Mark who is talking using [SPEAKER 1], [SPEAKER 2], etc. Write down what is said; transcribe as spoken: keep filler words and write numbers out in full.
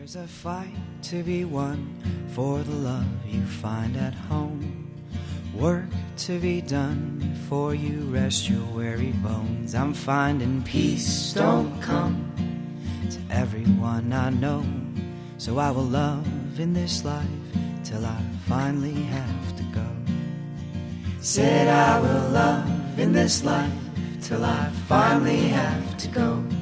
[SPEAKER 1] There's a fight to be won for the love you find at home. Work to be done before you rest your weary bones. I'm finding peace don't come to everyone I know, so I will love in this life till I finally have to go. Said I will love in this life till I finally have to go.